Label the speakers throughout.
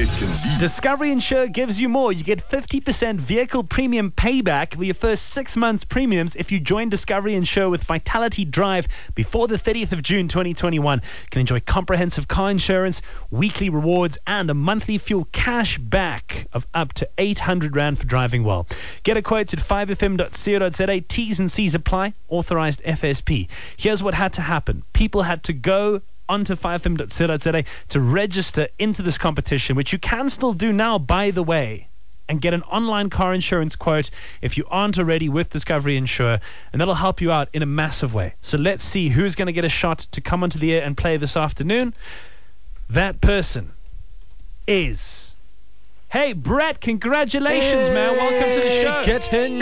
Speaker 1: it can be.
Speaker 2: Discovery Insure gives you more. You get 50% vehicle premium payback for your first 6 months premiums if you join Discovery Insure with Vitality Drive before the 30th of June 2021. You can enjoy comprehensive car insurance, weekly rewards, and a monthly fuel cash back of up to 800 Rand for driving well. Get a quote at 5fm.co.za. T's and C's apply. Authorized FSP. Here's what had to happen. People had to go onto 5fm.co.za to register into this competition, which you can still do now, by the way, and get an online car insurance quote if you aren't already with Discovery Insure, and that'll help you out in a massive way. So let's see who's going to get a shot to come onto the air and play this afternoon. That person is... Hey, Brett, congratulations, man. Welcome to the show.
Speaker 3: Get in.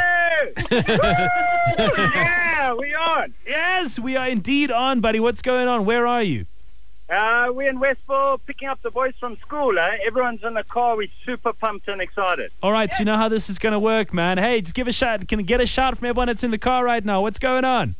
Speaker 4: Yeah, we on.
Speaker 2: Yes, we are indeed on, buddy. What's going on? Where are you?
Speaker 4: We're in Westville picking up the boys from school. Everyone's in the car. We're super pumped and excited.
Speaker 2: All right, so you know how this is going to work, man. Hey, just give a shout. Can I get a shout from everyone that's in the car right now? What's going on?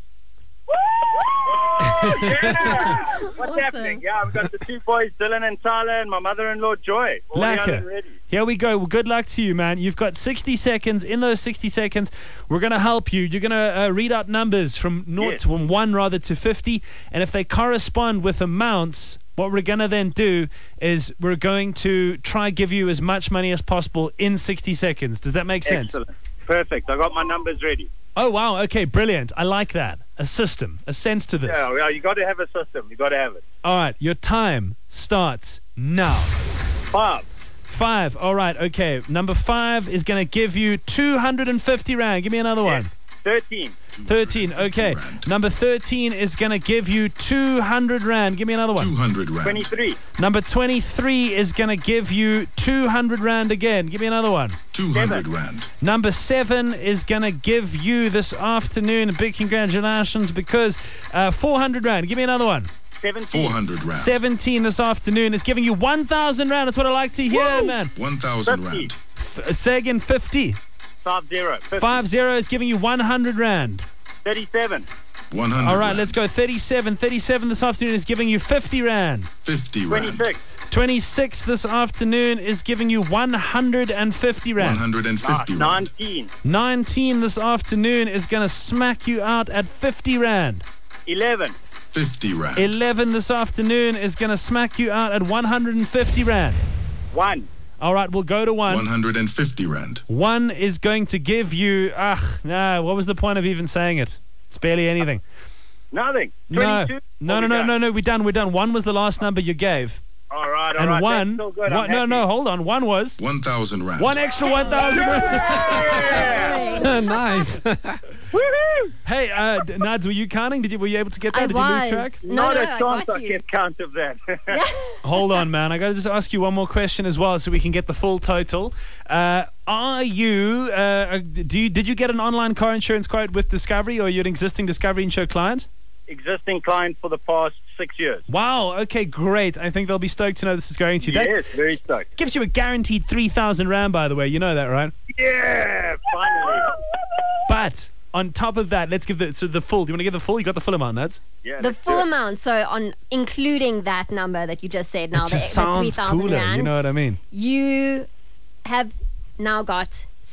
Speaker 4: Yeah. What's
Speaker 5: Awesome.
Speaker 4: happening? Yeah, we've got the two boys, Dylan and Tyler, and my mother-in-law, Joy. All young and ready.
Speaker 2: Here we go. Well, good luck to you, man. You've got 60 seconds. In those 60 seconds, we're going to help you. You're going to read out numbers from 1 rather to 50, and if they correspond with amounts, what we're going to then do is we're going to try give you as much money as possible in 60 seconds. Does that make sense?
Speaker 4: Excellent. Perfect. I got my numbers ready.
Speaker 2: Oh, wow. Okay, brilliant. I like that. A system, a sense to this.
Speaker 4: Yeah, you got to have a system. You got to have it.
Speaker 2: All right, your time starts now.
Speaker 4: 5.
Speaker 2: 5. All right, okay. Number 5 is going to give you 250 Rand. Give me another one.
Speaker 4: 13.
Speaker 2: 13. Okay. Number 13 is going to give you 200 Rand. Give me another one.
Speaker 1: 200 Rand.
Speaker 4: 23.
Speaker 2: Number 23 is going to give you 200 Rand again. Give me another one.
Speaker 1: 200 Rand.
Speaker 2: Number 7 is going to give you this afternoon a big congratulations because 400 Rand. Give me another one.
Speaker 4: 17.
Speaker 1: 400 Rand.
Speaker 2: 17 this afternoon is giving you 1,000 Rand. That's what I like to hear, man.
Speaker 1: 1,000
Speaker 4: 50.
Speaker 1: Rand.
Speaker 2: Say again, 50.
Speaker 4: 50.
Speaker 2: 50 is giving you 100 Rand.
Speaker 4: 37.
Speaker 1: 100
Speaker 2: All right,
Speaker 1: Rand.
Speaker 2: let's go. 37. 37 this afternoon is giving you 50 Rand.
Speaker 1: 50 Rand.
Speaker 4: 26.
Speaker 2: 26 this afternoon is giving you 150 Rand.
Speaker 1: 150 Rand.
Speaker 4: 19.
Speaker 2: 19 this afternoon is going to smack you out at 50 Rand.
Speaker 4: 11.
Speaker 1: 50 Rand.
Speaker 2: 11 this afternoon is going to smack you out at 150 Rand.
Speaker 4: 1.
Speaker 2: All right, we'll go to 1.
Speaker 1: 150 Rand.
Speaker 2: 1 is going to give you... what was the point of even saying it? It's barely anything.
Speaker 4: Nothing.
Speaker 2: No,
Speaker 4: 22.
Speaker 2: no, we're done. 1 was the last number you gave.
Speaker 4: All right.
Speaker 2: And 1...
Speaker 4: That's still good.
Speaker 2: hold on. 1 was...
Speaker 1: 1,000 Rand.
Speaker 2: 1 extra 1,000 Rand.
Speaker 3: Nice.
Speaker 4: Woohoo!
Speaker 2: Hey, Nads, were you counting? Were you able to get that?
Speaker 5: I
Speaker 2: Did you lose
Speaker 5: was.
Speaker 2: track?
Speaker 4: Not
Speaker 5: No,
Speaker 4: a
Speaker 5: I
Speaker 4: chance
Speaker 5: got
Speaker 4: I
Speaker 5: you.
Speaker 4: kept count of that.
Speaker 2: Hold on, man. I got to just ask you one more question as well so we can get the full total. Are you... did you get an online car insurance quote with Discovery, or are you an existing Discovery Insure client?
Speaker 4: Existing client for the past 6 years.
Speaker 2: Wow. Okay, great. I think they'll be stoked to know this is going to you.
Speaker 4: Yes, very stoked.
Speaker 2: Gives you a guaranteed 3,000 Rand, by the way. You know that, right?
Speaker 4: Yeah, finally.
Speaker 2: But on top of that, let's give the full. Do you want to give the full? You got the full amount, Nads?
Speaker 4: Yeah,
Speaker 5: The
Speaker 4: let's
Speaker 5: full
Speaker 4: do it.
Speaker 5: amount, so on including that number that you just said now,
Speaker 2: It
Speaker 5: the
Speaker 2: just sounds
Speaker 5: 3,000
Speaker 2: cooler.
Speaker 5: Rand,
Speaker 2: You know what I mean?
Speaker 5: you have now got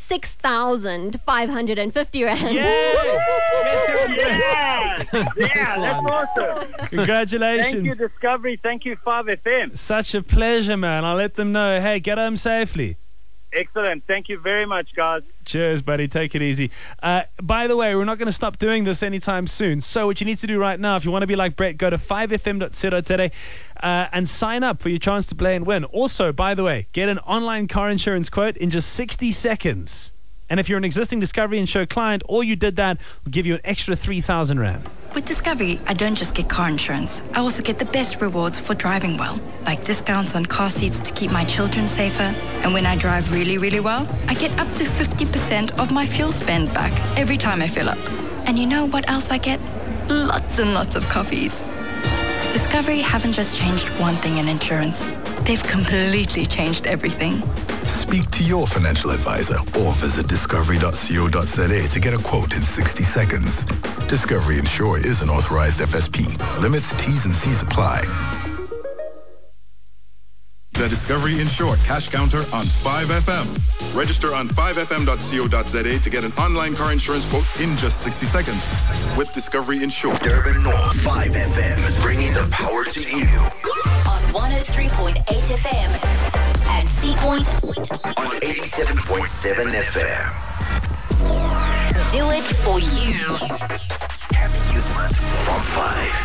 Speaker 5: 6,550 Rand.
Speaker 2: Yay!
Speaker 4: Yeah, that's awesome.
Speaker 2: Congratulations.
Speaker 4: Thank you, Discovery. Thank you, 5FM.
Speaker 2: Such a pleasure, man. I'll let them know. Hey, get home safely.
Speaker 4: Excellent. Thank you very much, guys.
Speaker 2: Cheers, buddy. Take it easy. By the way, we're not going to stop doing this anytime soon. So what you need to do right now, if you want to be like Brett, go to 5fm.co.za and sign up for your chance to play and win. Also, by the way, get an online car insurance quote in just 60 seconds. And if you're an existing Discovery Insure client, all you did that will give you an extra 3,000 Rand.
Speaker 6: With Discovery, I don't just get car insurance. I also get the best rewards for driving well, like discounts on car seats to keep my children safer. And when I drive really, really well, I get up to 50% of my fuel spend back every time I fill up. And you know what else I get? Lots and lots of coffees. Discovery haven't just changed one thing in insurance. They've completely changed everything.
Speaker 7: Speak to your financial advisor or visit discovery.co.za to get a quote in 60 seconds. Discovery Insure is an authorized FSP. Limits, T's and C's apply.
Speaker 1: The Discovery Insure cash counter on 5FM. Register on 5fm.co.za to get an online car insurance quote in just 60 seconds. With Discovery Insure.
Speaker 3: Durban North 5FM is bringing the power to you.
Speaker 8: On 103.8 FM and C Point
Speaker 3: on 87.7 FM.
Speaker 8: Do it for you.
Speaker 3: Happy Youth Month from 5.